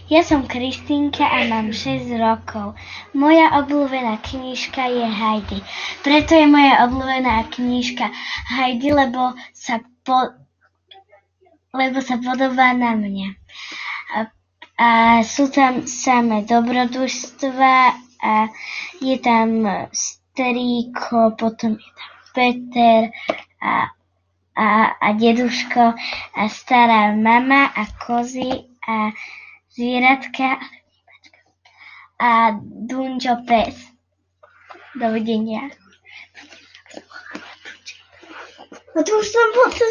Ja som Kristýnka a mám 6 rokov. Moja obľúbená knižka je Heidi. Preto je moja obľúbená knižka Heidi, lebo sa podobá na mňa. A sú tam samé dobrodružstva a je tam Strýko, potom je tam Peter a deduško a stará mama a kozy a zvieratka a Dunďo pes. Dovidenia. No to už som